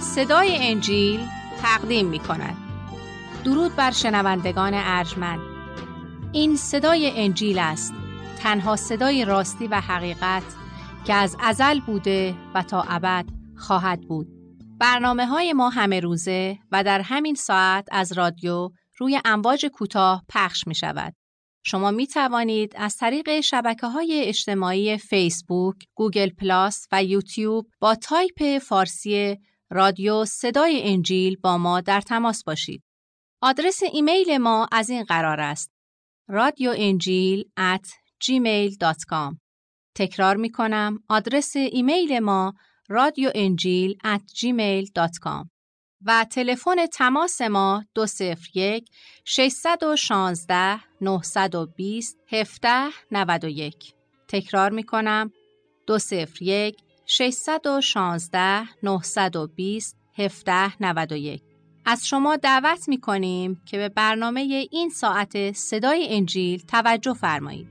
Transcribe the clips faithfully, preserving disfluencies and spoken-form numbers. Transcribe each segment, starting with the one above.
صدای انجیل تقدیم می کند. درود بر شنوندگان ارجمند. این صدای انجیل است، تنها صدای راستی و حقیقت که از ازل بوده و تا ابد خواهد بود. برنامه های ما همه روزه و در همین ساعت از رادیو روی امواج کوتاه پخش می شود. شما می توانید از طریق شبکه‌های اجتماعی فیسبوک، گوگل پلاس و یوتیوب با تایپ فارسی رادیو صدای انجیل با ما در تماس باشید. آدرس ایمیل ما از این قرار است: رادیو انجیل ات جیمیل دات کام. تکرار می کنم، آدرس ایمیل ما رادیو انجیل ات جیمیل دات کام و تلفن تماس ما دو صفر یک ششصد و شانزده نهصد و بیست هفده نود و یک. تکرار می کنم، دو صفر یک ششصد و شانزده نهصد و بیست هفده نود و یک. از شما دعوت می کنیم که به برنامه این ساعت صدای انجیل توجه فرمایید.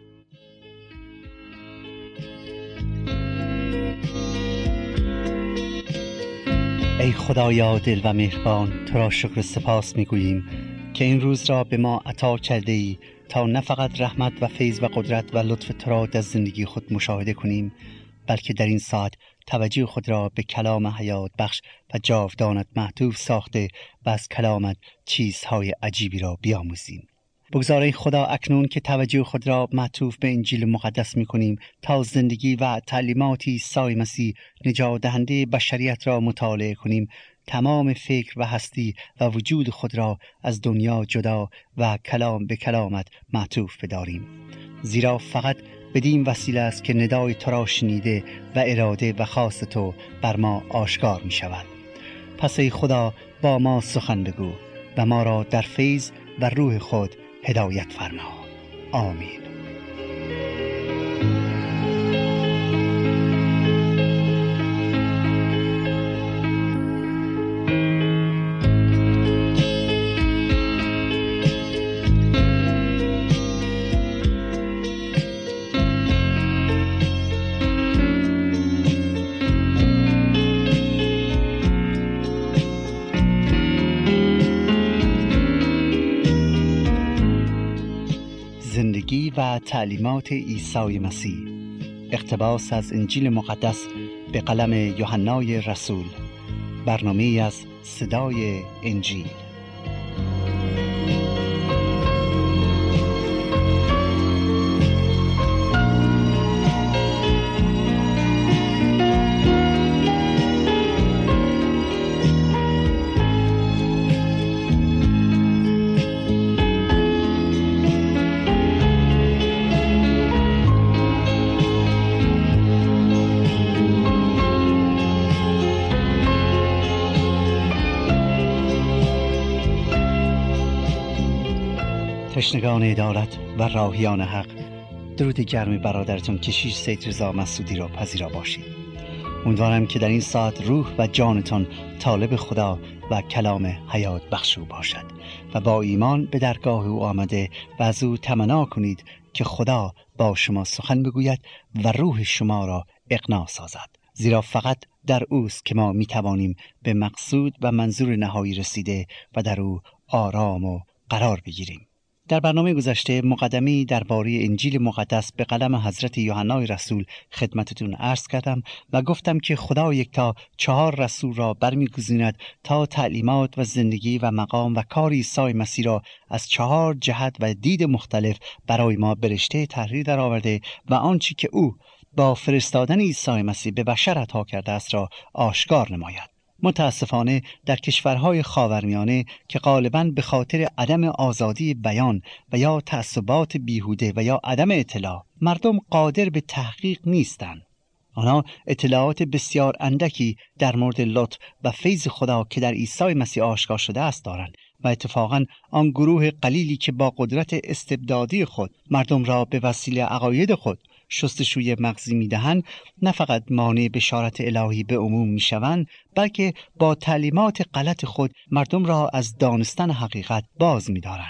ای خدایا دل و مهربان، تو را شکر سپاس می‌گوییم که این روز را به ما عطا کرده ای تا نه فقط رحمت و فیض و قدرت و لطف تو را در زندگی خود مشاهده کنیم، بلکه در این ساعت توجه خود را به کلام حیات بخش و جاودانت معطوف ساخته و از کلامت چیزهای عجیبی را بیاموزیم. بگذار ای خدا اکنون که توجه خود را معطوف به انجیل مقدس می کنیم تا زندگی و تعلیمات عیسی مسیح نجات دهنده بشریت را مطالعه کنیم، تمام فکر و هستی و وجود خود را از دنیا جدا و کلام به کلامت معطوف بداریم، زیرا فقط بدین وسیله است که ندای تو را شنیده و اراده و خواست تو بر ما آشکار می شود. پس ای خدا با ما سخن بگو و ما را در فیض و روح خود هدایت فرما. آمین. زندگی و تعلیمات عیسی مسیح. اقتباس از انجیل مقدس به قلم یوحنای رسول. برنامه از صدای انجیل. تشنگان عدالت و راهیان حق، درود گرم برادرتون کشیش سید رضا مسعودی را پذیرا باشید. امیدوارم که در این ساعت روح و جانتان طالب خدا و کلام حیات بخشو باشد و با ایمان به درگاه او آمده و از او تمنا کنید که خدا با شما سخن بگوید و روح شما را اقناع سازد، زیرا فقط در اوست که ما می توانیم به مقصود و منظور نهایی رسیده و در او آرام و قرار بگیریم. در برنامه گذشته مقدمه‌ای درباره انجیل مقدس به قلم حضرت یوحنای رسول خدمتتون عرض کردم و گفتم که خدا یکتا چهار رسول را برمی‌گزیند تا تعلیمات و زندگی و مقام و کار عیسی مسیح را از چهار جهت و دید مختلف برای ما به رشته تحریر درآورده و آنچه که او با فرستادن عیسی مسیح به بشر عطا کرده است را آشکار نماید. متاسفانه در کشورهای خاورمیانه که غالباً به خاطر عدم آزادی بیان و یا تعصبات بیهوده و یا عدم اطلاع، مردم قادر به تحقیق نیستند. آنها اطلاعات بسیار اندکی در مورد لطف و فیض خدا که در عیسی مسیح آشکار شده است دارند و اتفاقاً آن گروه قلیلی که با قدرت استبدادی خود مردم را به وسیله عقاید خود شستشوی مغزی می‌دهند، نه فقط مانع بشارت الهی به عموم می‌شوند، بلکه با تعلیمات غلط خود مردم را از دانستن حقیقت باز می‌دارند.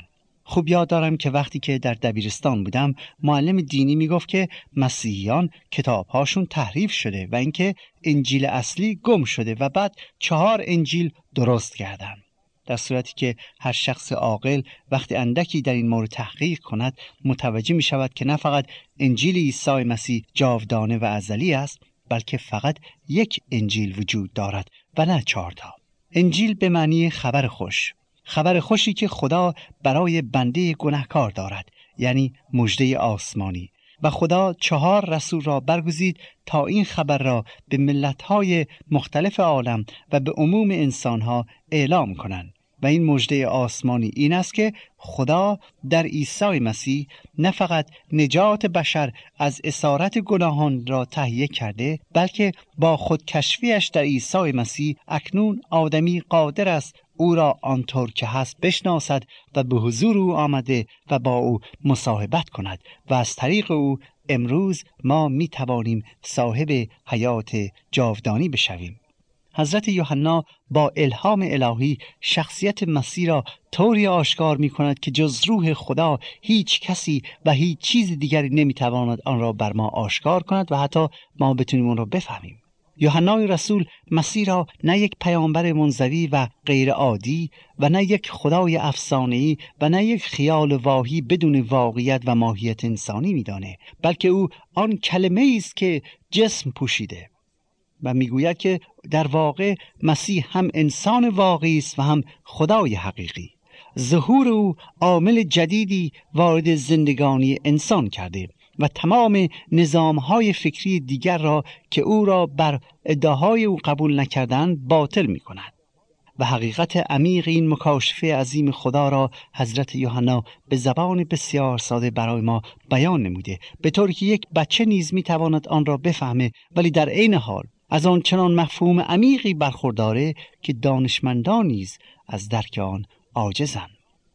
خوب یاد دارم که وقتی که در دبیرستان بودم معلم دینی میگفت که مسیحیان کتابهاشون تحریف شده و اینکه انجیل اصلی گم شده و بعد چهار انجیل درست کردن. در صورتی که هر شخص عاقل وقتی اندکی در این مورد تحقیق کند متوجه می شود که نه فقط انجیل عیسی مسیح جاودانه و ازلی است، بلکه فقط یک انجیل وجود دارد و نه چهار تا. انجیل به معنی خبر خوش، خبر خوشی که خدا برای بنده گناهکار دارد، یعنی مژده آسمانی. و خدا چهار رسول را برگزید تا این خبر را به ملت‌های مختلف عالم و به عموم انسان‌ها اعلام کنند. و این مژده آسمانی این است که خدا در عیسی مسیح نه فقط نجات بشر از اسارت گناهان را تهیه کرده، بلکه با خودکشفیش در عیسی مسیح اکنون آدمی قادر است او را آنطور که هست بشناسد و به حضور او آمده و با او مصاحبت کند و از طریق او امروز ما می توانیم صاحب حیات جاودانی بشویم. حضرت یوحنا با الهام الهی شخصیت مسیح را طوری آشکار می کند که جز روح خدا هیچ کسی و هیچ چیز دیگری نمی تواند آن را بر ما آشکار کند و حتی ما بتونیم آن را بفهمیم. یوحنای رسول مسیح را نه یک پیامبر منزوی و غیر عادی و نه یک خدای افسانه‌ای و نه یک خیال واهی بدون واقعیت و ماهیت انسانی می دانه، بلکه او آن کلمه است که جسم پوشیده و میگوید که در واقع مسیح هم انسان واقعی است و هم خدای حقیقی. ظهور او عامل جدیدی وارد زندگانی انسان کرده و تمام نظام‌های فکری دیگر را که او را بر ادعاهای او قبول نکردند باطل می‌کند. و حقیقت عمیق این مکاشفه عظیم خدا را حضرت یوحنا به زبان بسیار ساده برای ما بیان نموده، به طوری که یک بچه نیز می‌تواند آن را بفهمه، ولی در عین حال از آن چنان مفهوم عمیقی برخورداره که دانشمندان نیز از درک آن عاجزند.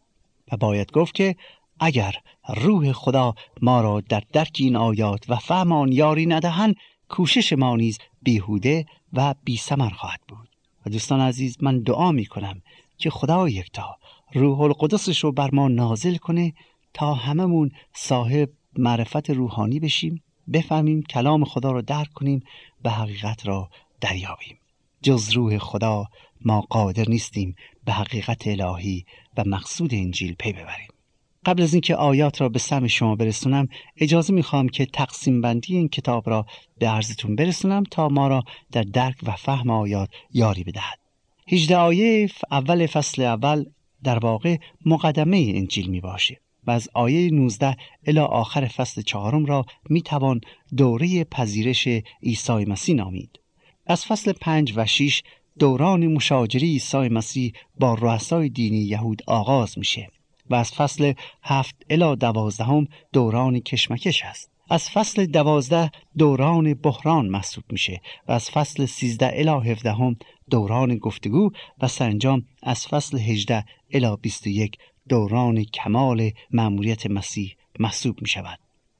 و باید گفت که اگر روح خدا ما را در درک این آیات و فهم آن یاری ندهند، کوشش ما نیز بیهوده و بی ثمر خواهد بود. و دوستان عزیز، من دعا می کنم که خدا یکتا روح القدسش رو بر ما نازل کنه تا هممون صاحب معرفت روحانی بشیم، بفهمیم کلام خدا را درک کنیم و حقیقت را دریابیم. جز روح خدا ما قادر نیستیم به حقیقت الهی و مقصود انجیل پی ببریم. قبل از اینکه آیات را به سمع شما برسونم، اجازه میخوام که تقسیم بندی این کتاب را به عرضتون برسونم تا ما را در درک و فهم آیات یاری بدهد. هجده آیه اول فصل اول در واقع مقدمه انجیل می باشه و از آیه نوزده الی آخر فصل چهارم را می توان دوره پذیرش عیسی مسیح نامید. از فصل پنج و شش دوران مشاجره عیسی مسیح با رؤسای دینی یهود آغاز میشه و از فصل هفت الی دوازدهم دوران کشمکش است. از فصل دوازده دوران بحران محسوب میشه و از فصل سیزده الی هفدهم دوران گفتگو و سرانجام از فصل هجده الی بیست و یک دوران کمال مأموریت مسیح محسوب می شود.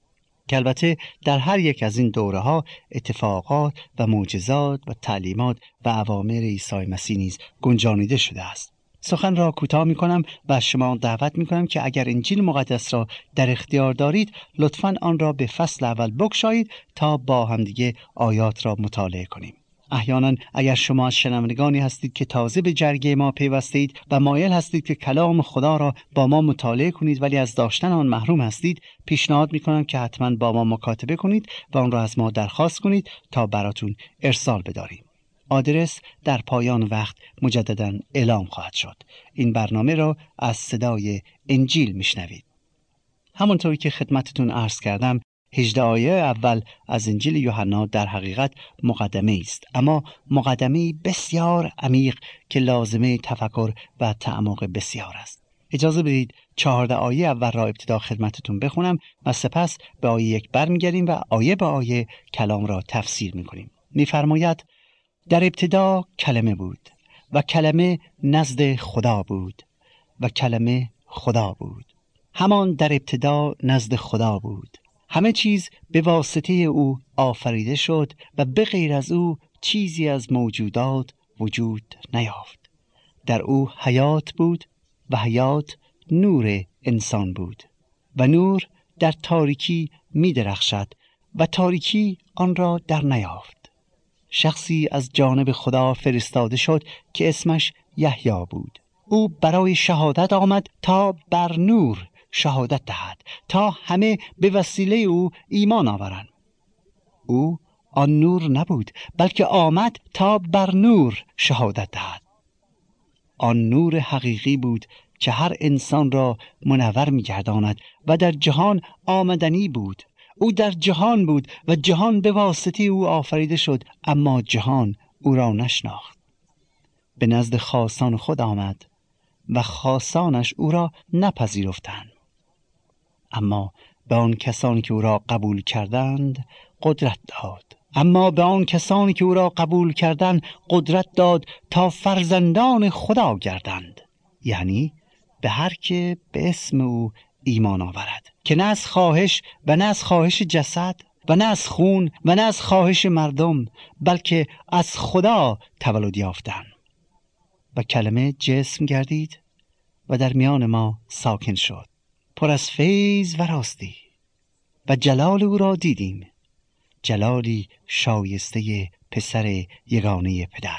که البته در هر یک از این دوره ها اتفاقات و معجزات و تعلیمات و اوامر عیسی مسیح نیز گنجانیده شده است. سخن را کوتاه می کنم و از شما دعوت می کنم که اگر انجیل مقدس را در اختیار دارید لطفاً آن را به فصل اول بگشایید تا با همدیگه آیات را مطالعه کنیم. احیانا اگر شما از شنوندگانی هستید که تازه به جرگه ما پیوسته اید و مایل هستید که کلام خدا را با ما مطالعه کنید ولی از داشتن آن محروم هستید، پیشنهاد می‌کنم که حتما با ما مکاتبه کنید و آن را از ما درخواست کنید تا براتون ارسال بداریم. آدرس در پایان وقت مجددا اعلام خواهد شد. این برنامه را از صدای انجیل میشنوید. همونطوری که خدمتتون عرض کردم، هجده آیه اول از انجیل یوحنا در حقیقت مقدمه است، اما مقدمه بسیار عمیق که لازمه تفکر و تعمق بسیار است. اجازه بدید چهارده آیه اول را ابتدا خدمتتون بخونم و سپس به آیه یک برمیگردیم و آیه به آیه کلام را تفسیر میکنیم. میفرماید در ابتدا کلمه بود و کلمه نزد خدا بود و کلمه خدا بود. همان در ابتدا نزد خدا بود. همه چیز به واسطه او آفریده شد و به غیر از او چیزی از موجودات وجود نیافت. در او حیات بود و حیات نور انسان بود و نور در تاریکی می درخشد و تاریکی آن را در نیافت. شخصی از جانب خدا فرستاده شد که اسمش یحیی بود. او برای شهادت آمد تا بر نور شهادت دهد، تا همه به وسیله او ایمان آورند. او آن نور نبود، بلکه آمد تا بر نور شهادت دهد. آن نور حقیقی بود که هر انسان را منور می‌گرداند و در جهان آمدنی بود. او در جهان بود و جهان به واسطه او آفریده شد، اما جهان او را نشناخت. به نزد خاصان خود آمد و خاصانش او را نپذیرفتند. اما به آن کسانی که او را قبول کردند قدرت داد. اما به آن کسانی که او را قبول کردند قدرت داد تا فرزندان خدا گردند، یعنی به هر که به اسم او ایمان آورد، که نه از خواهش و نه از خواهش جسد و نه از خون و نه از خواهش مردم، بلکه از خدا تولد یافتند. و کلمه جسم گردید و در میان ما ساکن شد، پر از فیض و راستی، و جلال او را دیدیم، جلالی شایسته پسر یگانه پدر.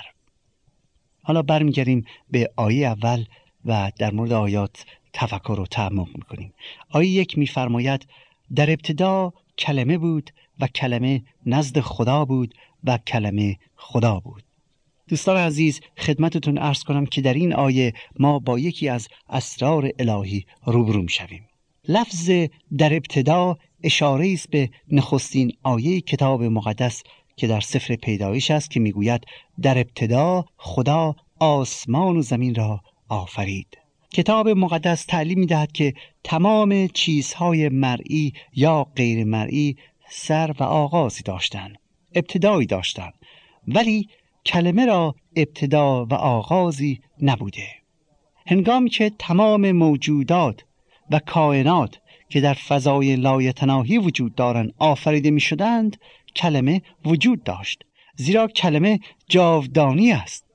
حالا برمیگردیم به آیه اول و در مورد آیات تفکر و تعمق میکنیم. آیه یک میفرماید در ابتدا کلمه بود و کلمه نزد خدا بود و کلمه خدا بود. دوستان عزیز، خدمتتون عرض کنم که در این آیه ما با یکی از اسرار الهی روبرو میشویم. لفظ در ابتدا اشاره است به نخستین آیه کتاب مقدس که در سفر پیدایش است که میگوید در ابتدا خدا آسمان و زمین را آفرید. کتاب مقدس تعلیم می‌دهد که تمام چیزهای مرئی یا غیر مرئی سر و آغازی داشتند، ابتدایی داشتند، ولی کلمه را ابتدا و آغازی نبوده. هنگامی که تمام موجودات و کائنات که در فضای لایتناهی وجود دارند آفریده می شدند، کلمه وجود داشت، زیرا کلمه جاودانی است.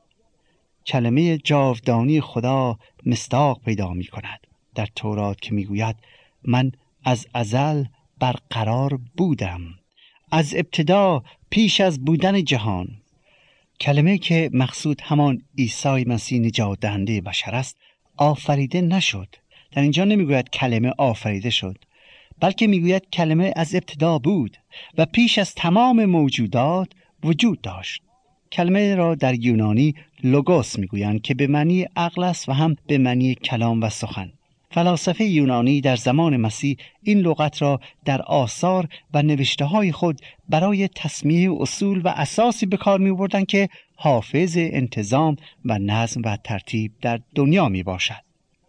کلمه جاودانی خدا مصداق پیدا می کند در تورات که می گوید من از ازل برقرار بودم، از ابتدا پیش از بودن جهان. کلمه که مقصود همان عیسی مسیح نجات دهنده بشر است آفریده نشد. در اینجا نمیگوید کلمه آفریده شد، بلکه میگوید کلمه از ابتدا بود و پیش از تمام موجودات وجود داشت. کلمه را در یونانی لوگوس میگویند که به معنی عقل است و هم به معنی کلام و سخن. فلاسفه یونانی در زمان مسیح این لغت را در آثار و نوشته‌های خود برای تسمیه اصول و اساسی به کار می‌بردند که حافظ انتظام و نظم و ترتیب در دنیا میباشد.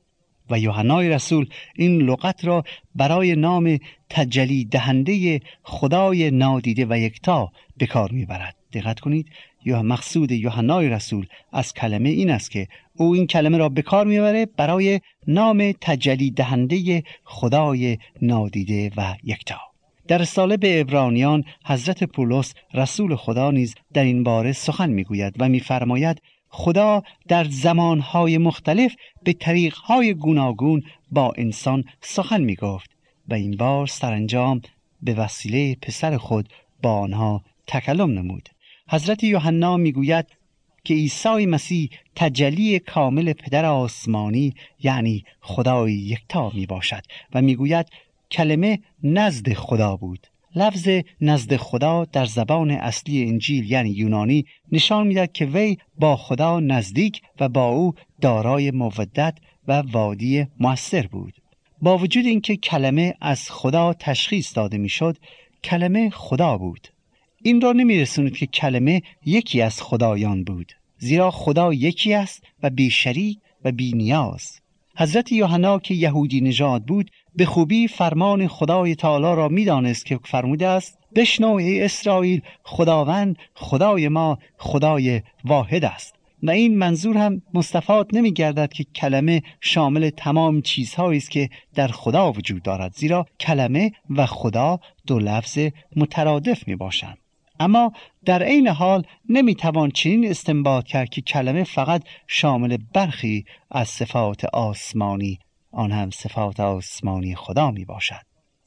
و یوحنای رسول این لغت را برای نام تجلی دهنده خدای نادیده و یکتا به کار میبرد. دقت کنید، یا مقصود یوحنای رسول از کلمه این است که او این کلمه را به کار میبره برای نام تجلی دهنده خدای نادیده و یکتا. در رساله به عبرانیان حضرت پولس رسول خدا نیز در این باره سخن میگوید و میفرماید خدا در زمانهای مختلف به طریقهای گوناگون با انسان سخن میگفت و این بار سرانجام به وسیله پسر خود با آنها تکلم نمود. حضرت یوحنا میگوید که عیسی مسیح تجلی کامل پدر آسمانی یعنی خدای یکتا می باشد و میگوید کلمه نزد خدا بود. لفظ نزد خدا در زبان اصلی انجیل یعنی یونانی نشان میدهد که وی با خدا نزدیک و با او دارای مودت و وادی مؤثر بود. با وجود اینکه کلمه از خدا تشخیص داده میشد، کلمه خدا بود. این را نمی‌رساند که کلمه یکی از خدایان بود، زیرا خدا یکی است و بی شریک و بی نیاز. حضرت یوحنا که یهودی نژاد بود به خوبی فرمان خدای تعالی را می‌دانست که فرموده است بشنو ای اسرائیل، خداوند خدای ما خدای واحد است. و این منظور هم مستفاد نمی‌گردد که کلمه شامل تمام چیزهایی است که در خدا وجود دارد، زیرا کلمه و خدا دو لفظ مترادف میباشند. اما در عین حال نمیتوان چنین استنباط کرد که کلمه فقط شامل برخی از صفات آسمانی آن هم صفات آسمانی خدا می باشد.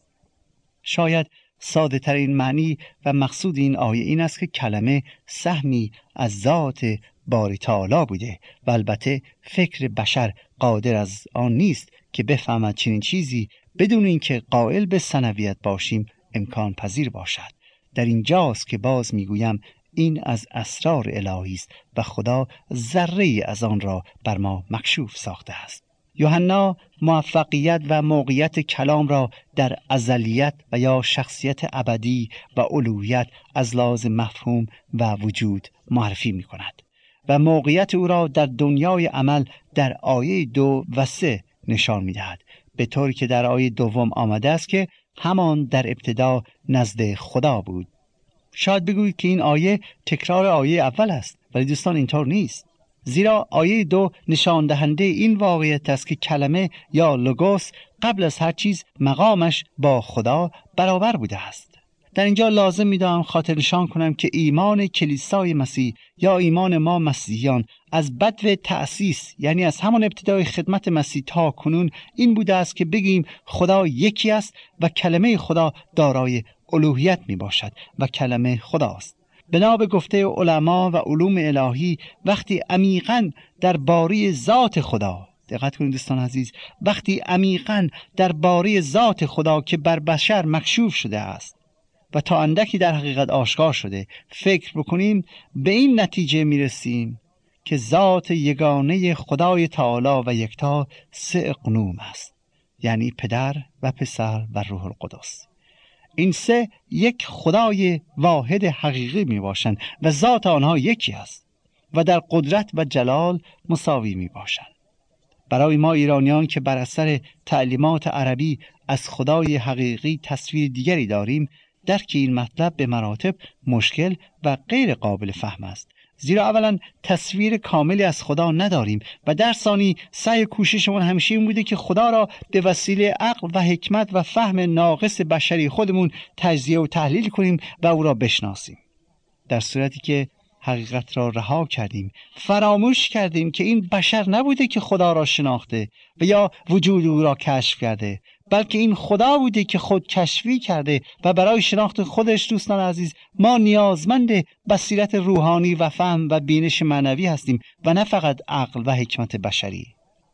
شاید ساده ترین معنی و مقصود این آیه این است که کلمه سهمی از ذات باری تعالی بوده و البته فکر بشر قادر از آن نیست که بفهمد چنین چیزی بدون اینکه قائل به ثنویت باشیم امکان پذیر باشد. در اینجاست که باز میگویم این از اسرار الهی است و خدا ذره از آن را بر ما مکشوف ساخته است. یوحنا موفقیت و موقعیت کلام را در ازلیت و یا شخصیت ابدی و الوهیت از لحاظ مفهوم و وجود معرفی می کند و موقعیت او را در دنیای عمل در آیه دو و سه نشان می دهد، به طوری که در آیه دوم آمده است که همان در ابتدا نزد خدا بود. شاید بگویید که این آیه تکرار آیه اول است، ولی دوستان اینطور نیست، زیرا آیه دو نشان دهنده این واقعیت است که کلمه یا لوگوس قبل از هر چیز مقامش با خدا برابر بوده است. در اینجا لازم می‌دانم خاطر نشان کنم که ایمان کلیسای مسیح یا ایمان ما مسیحیان از بدو تأسیس، یعنی از همان ابتدای خدمت مسیح تا کنون، این بوده است که بگیم خدا یکی است و کلمه خدا دارای الوهیت می باشد و کلمه خداست. بنا به گفته علما و علوم الهی وقتی عمیقاً در باری ذات خدا، دقت کنید دوستان عزیز، وقتی عمیقاً در باری ذات خدا که بر بشر مکشوف شده است و تا اندکی در حقیقت آشکار شده فکر بکنیم، به این نتیجه میرسیم که ذات یگانه خدای تعالی و یکتا سه اقنوم است، یعنی پدر و پسر و روح القدس. این سه یک خدای واحد حقیقی می باشند و ذات آنها یکی است و در قدرت و جلال مساوی می باشند. برای ما ایرانیان که بر اثر تعلیمات عربی از خدای حقیقی تصویر دیگری داریم، درک این مطلب به مراتب مشکل و غیر قابل فهم است، زیرا اولا تصویر کاملی از خدا نداریم و در ثانی سعی کوششمون همیشه این بوده که خدا را به وسیله عقل و حکمت و فهم ناقص بشری خودمون تجزیه و تحلیل کنیم و او را بشناسیم. در صورتی که حقیقت را رها کردیم، فراموش کردیم که این بشر نبوده که خدا را شناخته و یا وجود او را کشف کرده، بلکه این خدا بوده که خود کشفی کرده و برای شناخت خودش دوستان عزیز ما نیازمند بصیرت روحانی و فهم و بینش معنوی هستیم و نه فقط عقل و حکمت بشری.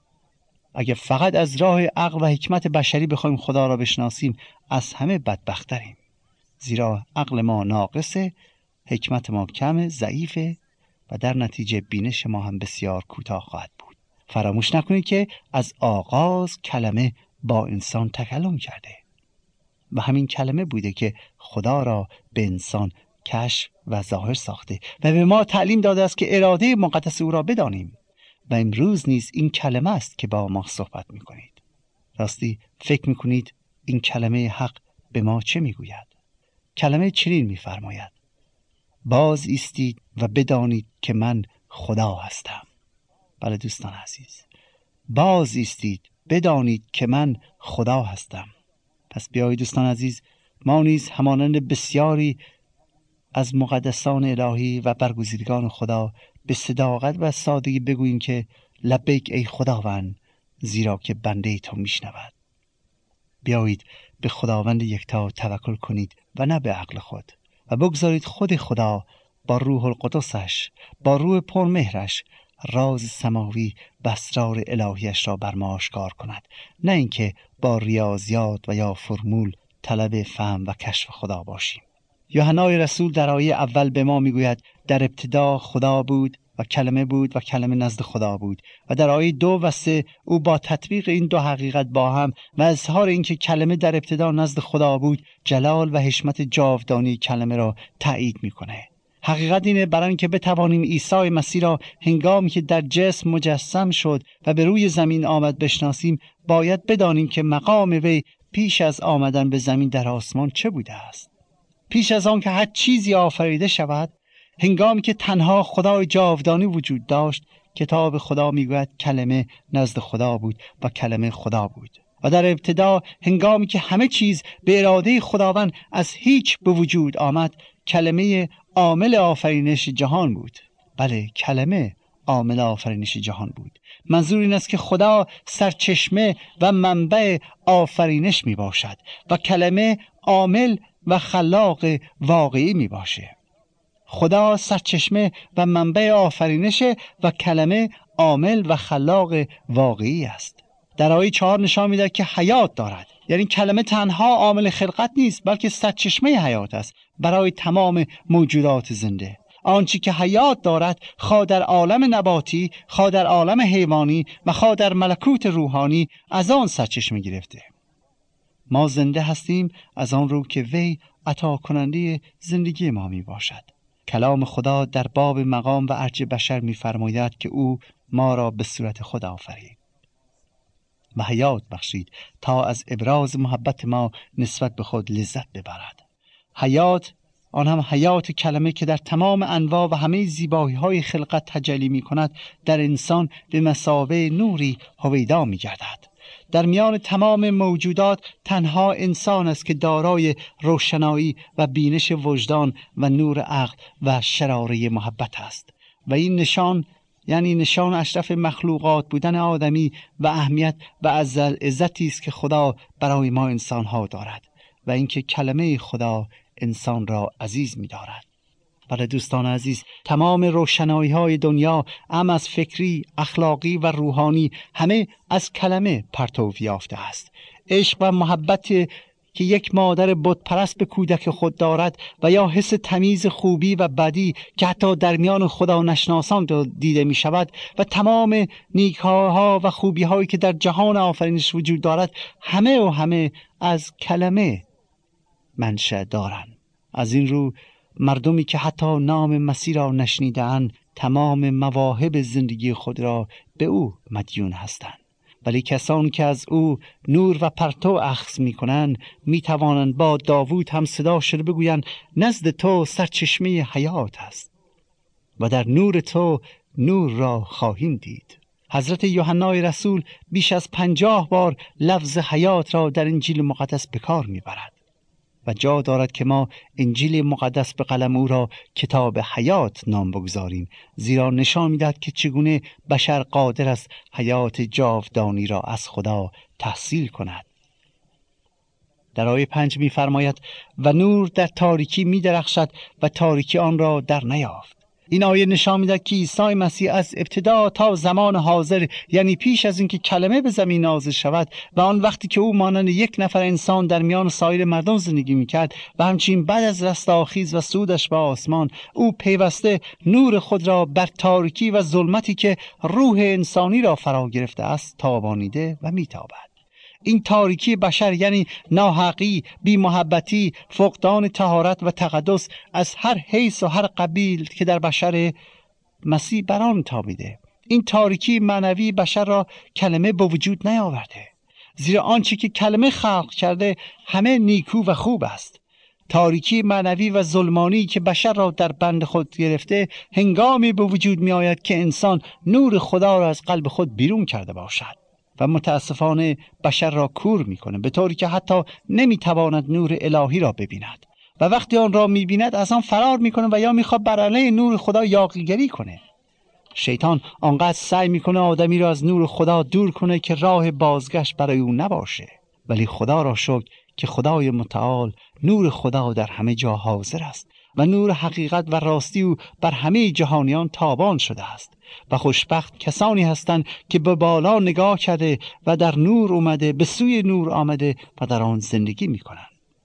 اگر فقط از راه عقل و حکمت بشری بخوایم خدا را بشناسیم از همه بدبختریم، زیرا عقل ما ناقصه، حکمت ما کم، ضعیفه و در نتیجه بینش ما هم بسیار کوتاه خواهد بود. فراموش نکنید که از آغاز کلمه با انسان تکلم کرده و همین کلمه بوده که خدا را به انسان کشف و ظاهر ساخته و به ما تعلیم داده است که اراده مقدس او را بدانیم و امروز نیز این کلمه است که با ما صحبت میکنید. راستی فکر میکنید این کلمه حق به ما چه میگوید؟ کلمه چنین میفرماید: باز ایستید و بدانید که من خدا هستم. بله دوستان عزیز، باز ایستید بدانید که من خدا هستم. پس بیایید دوستان عزیز ما نیز همانند بسیاری از مقدسان الهی و برگزیدگان خدا به صداقت و سادگی بگوییم که لبیک ای خداوند، زیرا که بنده تو میشنود. بیایید به خداوند یکتا توکل کنید و نه به عقل خود و بگذارید خود خدا با روح القدسش، با روح پرمهرش راز سماوی و اسرار الهیش را بر ما آشکار کند، نه اینکه با ریاضیات و یا فرمول طلب فهم و کشف خدا باشیم. یوحنای رسول در آیه اول به ما میگوید در ابتدا خدا بود و کلمه بود و کلمه نزد خدا بود و در آیه دو و سه او با تطبیق این دو حقیقت با هم و اظهار اینکه کلمه در ابتدا نزد خدا بود جلال و حشمت جاودانی کلمه را تایید میکنه. حقیقت اینه برای اینکه بتوانیم عیسی مسیح را هنگامی که در جسم مجسم شد و به روی زمین آمد بشناسیم، باید بدانیم که مقام وی پیش از آمدن به زمین در آسمان چه بوده است. پیش از آن که هر چیزی آفریده شود، هنگامی که تنها خدای جاودانی وجود داشت، کتاب خدا میگوید کلمه نزد خدا بود و کلمه خدا بود. و در ابتدا هنگامی که همه چیز به اراده خداوند از هیچ به وجود آمد، کلمه عامل آفرینش جهان بود. بله، کلمه عامل آفرینش جهان بود. منظور این است که خدا سرچشمه و منبع آفرینش می باشد و کلمه عامل و خلاق واقعی می باشه. خدا سرچشمه و منبع آفرینش و کلمه عامل و خلاق واقعی است. در آیه چهار نشان میده که حیات دارد، یعنی کلمه تنها عامل خلقت نیست بلکه سرچشمه حیات است برای تمام موجودات زنده. آنچه که حیات دارد خواه در عالم نباتی، خواه در عالم حیوانی و خواه در ملکوت روحانی از آن سرچشمه گرفته. ما زنده هستیم از آن رو که وی عطا کننده زندگی ما می باشد. کلام خدا در باب مقام و ارج بشر می فرماید که او ما را به صورت خود آفرید و حیات بخشید تا از ابراز محبت ما نسبت به خود لذت ببرد. حیات، آن هم حیات کلمه که در تمام انواع و همه زیبایی های خلقت تجلی می کند، در انسان به مثابه نوری هویدا می گردد. در میان تمام موجودات تنها انسان است که دارای روشنایی و بینش وجدان و نور عقل و شراره محبت است و این نشان، یعنی نشان اشرف مخلوقات بودن آدمی و اهمیت و عزتی است که خدا برای ما انسان ها دارد و اینکه کلمه خدا انسان را عزیز می دارد. بله دوستان عزیز، تمام روشنایی های دنیا، ام از فکری، اخلاقی و روحانی، همه از کلمه پرتو یافته است. عشق و محبت که یک مادر بت پرست به کودک خود دارد و یا حس تمیز خوبی و بدی که حتی در میان خدا نشناسان دیده می شود و تمام نیک‌ها و خوبی هایی که در جهان آفرینش وجود دارد، همه و همه از کلمه منشأ دارند. از این رو مردمی که حتی نام مسیح را نشنیده‌اند تمام مواهب زندگی خود را به او مدیون هستند، ولی کسانی که از او نور و پرتو اخذ می کنند می توانند با داوود هم صدا شده بگویند نزد تو سرچشمه حیات است و در نور تو نور را خواهیم دید. حضرت یوحنای رسول بیش از پنجاه بار لفظ حیات را در انجیل مقدس به کار می برد و جا دارد که ما انجیل مقدس به قلم او را کتاب حیات نام بگذاریم، زیرا نشان می‌دهد که چگونه بشر قادر است حیات جاودانی را از خدا تحصیل کند. در آیه پنج می‌فرماید و نور در تاریکی می‌درخشد و تاریکی آن را در نیافت. این آیه نشان می‌دهد که عیسی مسیح از ابتدا تا زمان حاضر، یعنی پیش از اینکه کلمه به زمین نازل شود و آن وقتی که او مانند یک نفر انسان در میان سایر مردم زندگی می‌کرد و همچنین بعد از رستاخیز و صعودش به آسمان، او پیوسته نور خود را بر تاریکی و ظلمتی که روح انسانی را فرا گرفته است تابانیده و می‌تابد. این تاریکی بشر، یعنی ناحقی، بی محبتی، فقدان طهارت و تقدس از هر حیث و هر قبیل که در بشر مسیح بران تابیده، این تاریکی معنوی بشر را کلمه به وجود نیاورده، زیرا آنچه که کلمه خلق کرده همه نیکو و خوب است. تاریکی معنوی و ظلمانی که بشر را در بند خود گرفته هنگامی به وجود می آید که انسان نور خدا را از قلب خود بیرون کرده باشد و متاسفانه بشر را کور میکنه، به طوری که حتی نمیتواند نور الهی را ببیند و وقتی آن را میبیند از آن فرار میکنه و یا میخواد بر علیه نور خدا یاغیگری کنه. شیطان آنقدر سعی میکنه آدمی را از نور خدا دور کنه که راه بازگشت برای او نباشه، ولی خدا را شکر که خدای متعال نور خدا در همه جا حاضر است و نور حقیقت و راستی او بر همه جهانیان تابان شده است و خوشبخت کسانی هستند که به بالا نگاه کرده و در نور اومده، به سوی نور آمده و در آن زندگی میکنند.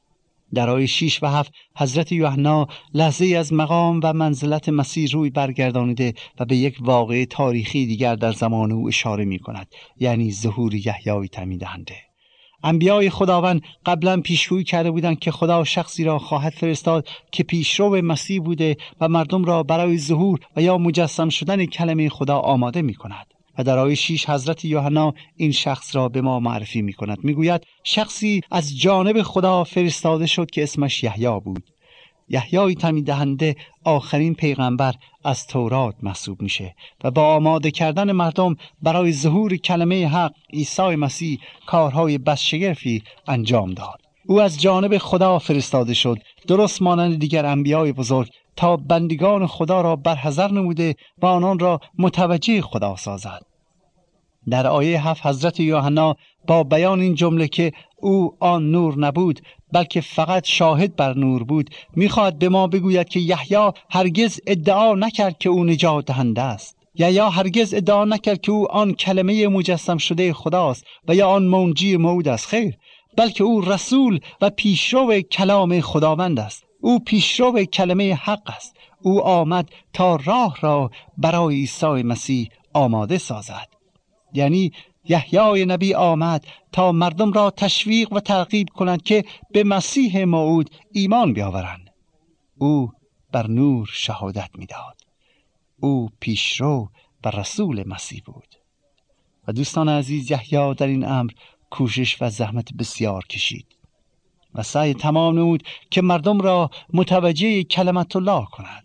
در آیه شش و هفت حضرت یوحنا لحظه از مقام و منزلت مسیح روی برگردانیده و به یک واقعه تاریخی دیگر در زمان او اشاره میکند، یعنی ظهور یحیای تعمید دهنده. انبیای خداوند قبلا پیشگویی کرده بودند که خدا شخصی را خواهد فرستاد که پیشرو مسیح بوده و مردم را برای ظهور و یا مجسم شدن کلمه خدا آماده می کند. و در آیه شش حضرت یوحنا این شخص را به ما معرفی می کند. می گوید شخصی از جانب خدا فرستاده شد که اسمش یحیی بود. یحیای تعمید دهنده آخرین پیغمبر از تورات محسوب میشه و با آماده کردن مردم برای ظهور کلمه حق عیسی مسیح کارهای بس شگرفی انجام داد. او از جانب خدا فرستاده شد، درست مانند دیگر انبیای بزرگ تا بندگان خدا را برحذر نموده و آنان را متوجه خدا سازد. در آیه هفت حضرت یوحنا با بیان این جمله که او آن نور نبود بلکه فقط شاهد بر نور بود، می‌خواهد به ما بگوید که یحیی هرگز ادعا نکرد که او نجات دهنده است. یحیی هرگز ادعا نکرد که او آن کلمه مجسم شده خداست و یا آن منجی موعود است. خیر، بلکه او رسول و پیشرو کلام خداوند است. او پیشرو کلمه حق است. او آمد تا راه را برای عیسی مسیح آماده سازد. یعنی یحیی نبی آمد تا مردم را تشویق و ترغیب کنند که به مسیح موعود ایمان بیاورند. او بر نور شهادت میداد. او پیشرو و رسول مسیح بود. و دوستان عزیز، یحیی در این امر کوشش و زحمت بسیار کشید و سعی تمام نمود که مردم را متوجه کلمت الله کند.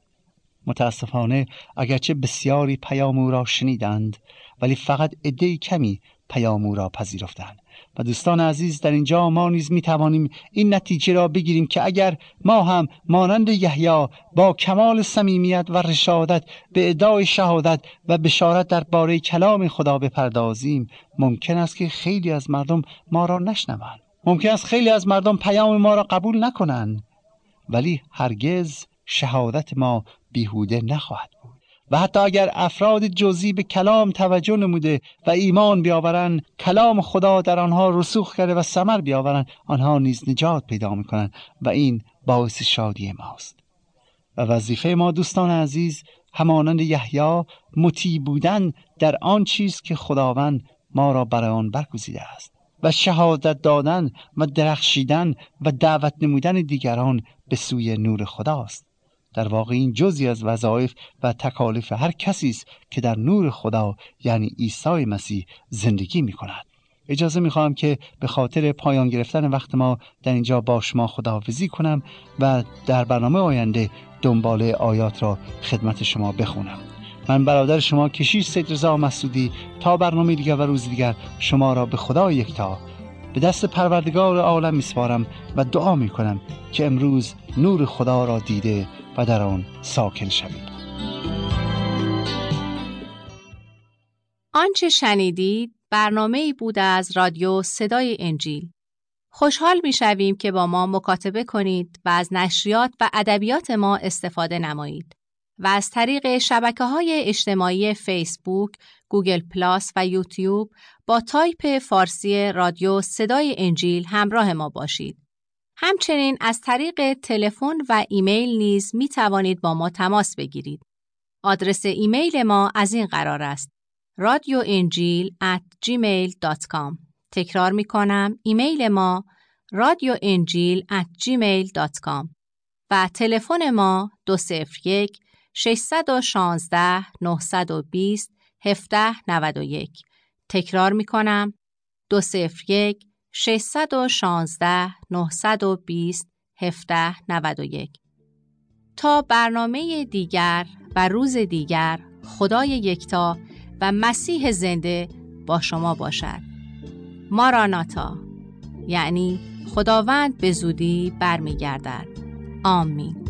متاسفانه اگرچه بسیاری پیام او را شنیدند، ولی فقط عده کمی پیام او را پذیرفتند. و دوستان عزیز، در اینجا ما نیز می توانیم این نتیجه را بگیریم که اگر ما هم مانند یحیی با کمال صمیمیت و رشادت به ادعای شهادت و بشارت درباره کلام خدا بپردازیم، ممکن است که خیلی از مردم ما را نشنوند. ممکن است خیلی از مردم پیام ما را قبول نکنند، ولی هرگز شهادت ما بیهوده نخواهد بود. و حتی اگر افراد جزئی به کلام توجه نموده و ایمان بیاورند، کلام خدا در آنها رسوخ کرده و ثمر بیاورند، آنها نیز نجات پیدا می‌کنند و این باعث شادی ماست. و وظیفه ما دوستان عزیز همانند یحیی مطیع بودن در آن چیز که خداوند ما را برای آن برگزیده است و شهادت دادن و درخشیدن و دعوت نمودن دیگران به سوی نور خداست. در واقع این جزئی از وظایف و تکالیف هر کسی است که در نور خدا یعنی عیسی مسیح زندگی می کند. اجازه می خواهم که به خاطر پایان گرفتن وقت ما در اینجا با شما خداحافظی کنم و در برنامه آینده دنباله آیات را خدمت شما بخونم. من برادر شما کشیش سید رضا مسعودی تا برنامه دیگر و روز دیگر شما را به خدا یکتا به دست پروردگار عالم میسپارم و دعا می کنم که امروز نور خدا را دیده و در آن ساکن شوید. آنچه شنیدید برنامه‌ای بود از رادیو صدای انجیل. خوشحال می‌شویم که با ما مکاتبه کنید و از نشریات و ادبیات ما استفاده نمایید و از طریق شبکه‌های اجتماعی فیسبوک، گوگل پلاس و یوتیوب با تایپ فارسی رادیو صدای انجیل همراه ما باشید. همچنین از طریق تلفن و ایمیل نیز می توانید با ما تماس بگیرید. آدرس ایمیل ما از این قرار است: رادیو انجیل ات جیمیل دات کام. تکرار می کنم، ایمیل ما رادیو انجیل ات جیمیل دات کام و تلفن ما دو صفر یک ششصد و شانزده نهصد و بیست هفده نود و یک. تکرار می کنم، دو صفر یک ششصد و شانزده نهصد و بیست هفده نود و یک. تا برنامه دیگر و روز دیگر، خدای یکتا و مسیح زنده با شما باشد. ماراناتا، یعنی خداوند به زودی برمیگردد. آمین.